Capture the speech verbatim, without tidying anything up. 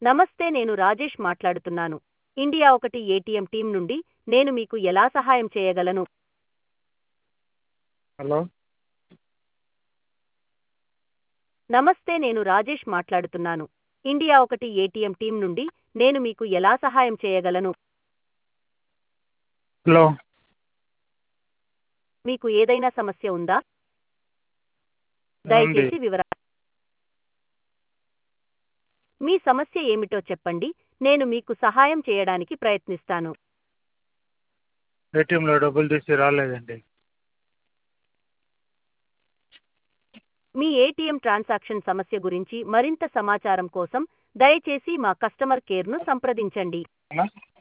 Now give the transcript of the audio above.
నమస్తే, నేను రాజేష్ మాట్లాడుతున్నాను. ఇండియా ఒకటి ఏటీఎం టీం నుండి. నేను మీకు ఎలా సహాయం చేయగలను? హలో. నమస్తే, నేను రాజేష్ మాట్లాడుతున్నాను. ఇండియా ఒకటి ఏటీఎం టీం నుండి. నేను మీకు ఎలా సహాయం చేయగలను? హలో. మీకు ఏదైనా సమస్య ఉందా? ఉంది. దయచేసి వివరాలు. మీ సమస్య ఏమిటో చెప్పండి. నేను మీకు సహాయం చేయడానికి ప్రయత్నిస్తాను. ఏటీఎంలో డబ్బులు తీసి రాలేదండి. మీ ఏటీఎం ట్రాన్సాక్షన్ సమస్య గురించి మరింత సమాచారం కోసం దయచేసి మా కస్టమర్ కేర్ను సంప్రదించండి. అవునా?